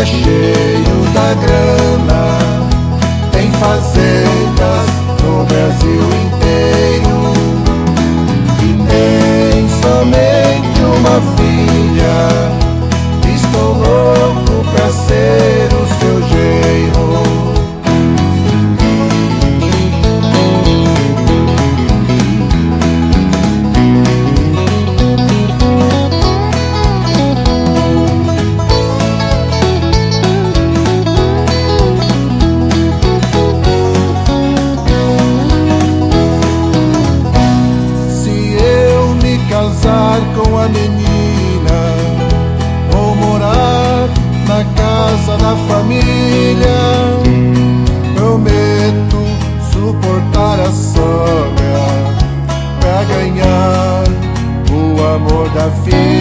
é cheio da grana, tem fazendas no Brasil inteiro e tem somente uma filha. Estou louco pra ser o seu genro. Casar com a menina, vou morar na casa da família. Prometo suportar a sogra pra ganhar o amor da filha.